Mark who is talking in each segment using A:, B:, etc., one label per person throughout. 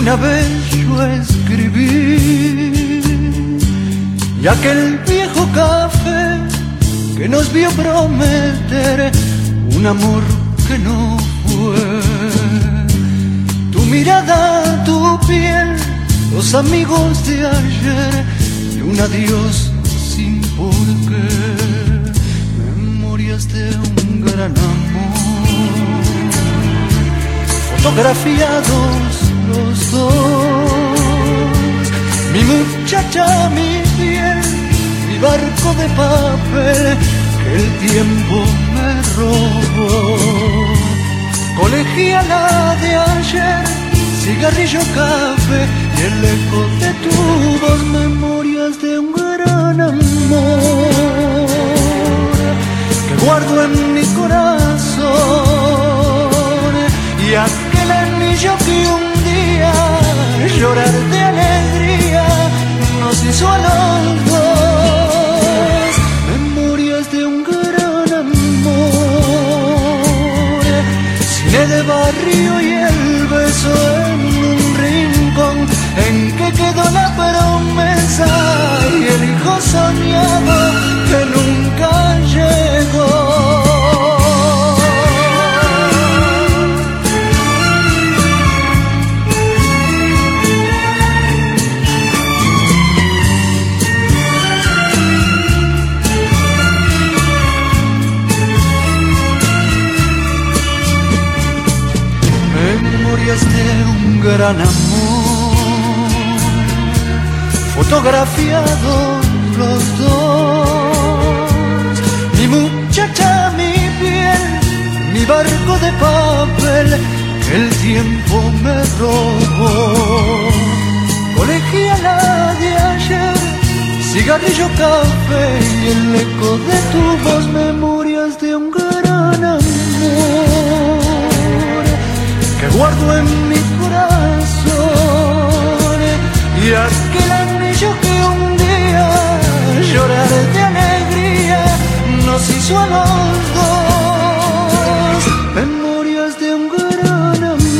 A: una vez yo escribí, y aquel viejo café que nos vio prometer un amor que no fue. Tu mirada, tu piel, los amigos de ayer y un adiós sin por qué. Memorias de un gran amor, fotografiados los dos. Mi muchacha, mi piel, mi barco de papel que el tiempo me robó. Colegiala de ayer, cigarrillo, café y el eco de tu voz. Memorias de un gran amor que guardo en mi corazón, y aquel anillo que un día llorar de alegría nos hizo a los dos. Memorias de un gran amor, cine de barrio y el beso en un rincón en que quedó la promesa y el hijo soñado que nunca llegó. Memorias de un gran amor, fotografiados los dos. Mi muchacha, mi piel, mi barco de papel que el tiempo me robó. Colegiala de ayer, cigarrillo, café y el eco de tu voz. Memorias de un gran amor que guardo en mi corazón, y aquel anillo que un día llorar de alegría nos hizo a los dos. Memorias de un gran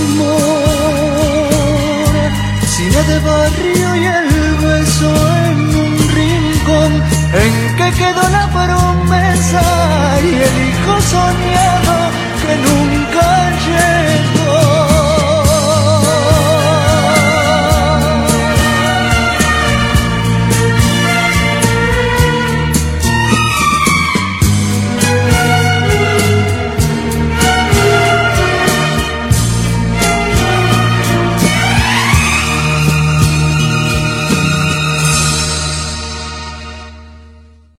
A: amor, cine de barrio y el beso en un rincón en que quedó la promesa y el hijo soñado que nunca llegó.